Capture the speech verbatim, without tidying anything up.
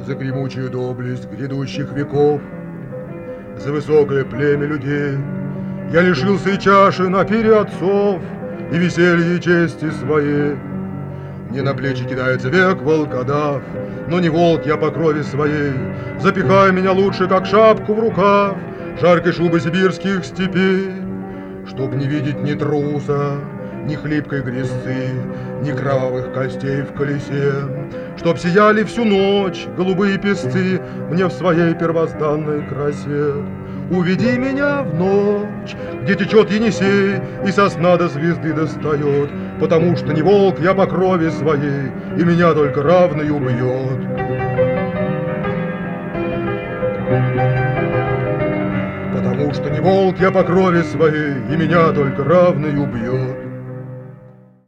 За гремучую доблесть грядущих веков, за высокое племя людей. Я лишился и чаши на пире отцов, и веселья и чести своей. Мне на плечи кидается век волкодав, но не волк я по крови своей. Запихай меня лучше, как шапку в рукав, жаркой шубы сибирских степей, чтоб не видеть ни труса, ни хлипкой грязцы, ни кровавых костей в колесе, чтоб сияли всю ночь голубые песцы мне в своей первозданной красе. Уведи меня в ночь, где течет Енисей и сосна до звезды достает, потому что не волк я по крови своей, и меня только равный убьет. Потому что не волк я по крови своей, и меня только равный убьет.